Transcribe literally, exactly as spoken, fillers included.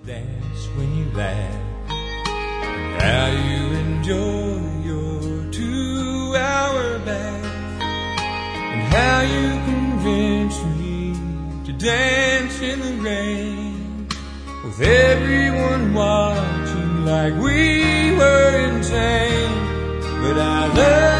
dance when you laugh, and how you enjoy your two-hour bath, and how you convince me to dance in the rain, with everyone watching like we were insane. But I love